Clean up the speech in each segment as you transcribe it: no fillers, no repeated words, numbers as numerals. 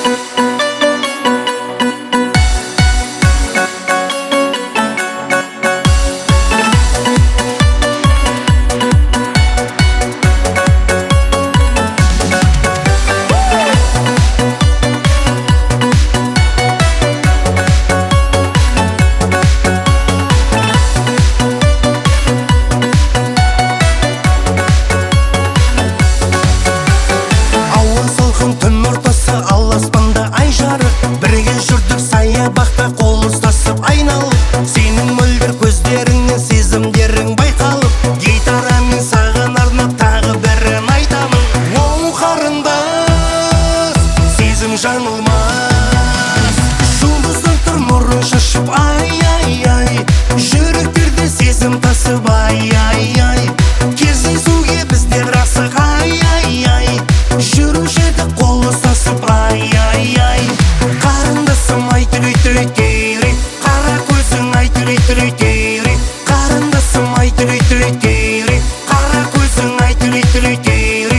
Бірге жүрдік саябақта қол ұстасып айналып, сенің мөлдір көздеріңнен сезімдерің байқалып, гитарамен саған арнап тағы бірін айтамын. Оу қарындас, сезім жаңылмас, жұлдыздан тұр нұрын шашып, ай-ай-ай, жүректерде сезім тасып, ай-ай-ай, кездесуге біздер асық, ай-ай-ай, жүруші едік қол ұстасып, ай-ай-ай. Қарындасым ай түрей-түрей-тейрей, қара көзің ай түрей-түрей-тейрей, қарындасым ай түрей-түрей-тейрей, қара көзің ай түрей-түрей-тейрей.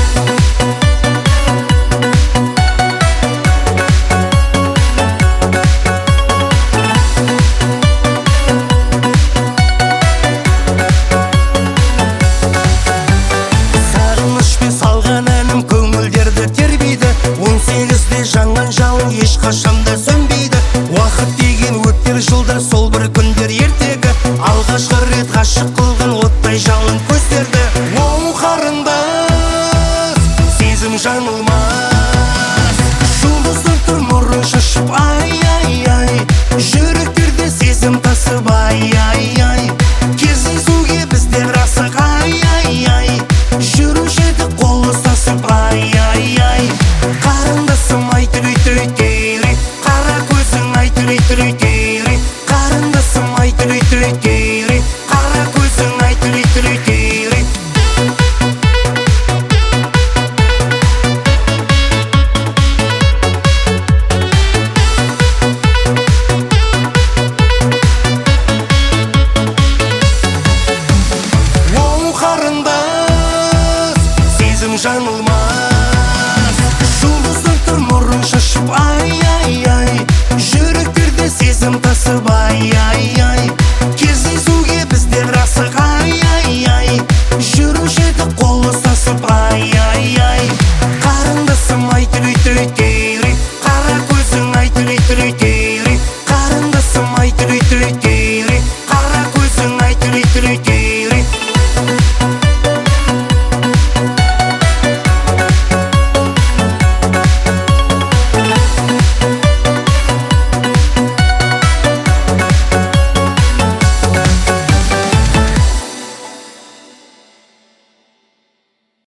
Сағынышпен салған әнім көңілдерді тербейді, 18-де жанған жалын ешқашанда сөнбейді. Уақыт деген өтер жылдар, сол бір күндер ертегі, алғашқы рет ғашық қылған оттай жалын көздерді. Оу қарындас, сезім жаңылмас, жұлдыздан тұр нұрын шашып, ай-ай-ай, жүректерде сезім тасып, ай-ай-ай, кездесуге біздер асық, ай-ай-ай, жүруші едік қол ұстасып, ай-ай-ай. Қарындасым ай түрей-түрей-тейрей, қара көзің ай түрей-түрей-тейрей, қарындасым ай түрей-түрей-тейрей, қара көзің ай түрей-түрей-тейрей. Оу қарындас, сезім жаңылмас, жұлдыздан тұр нұрын шашып, ай-ай-ай, жүректерде сезім тасып,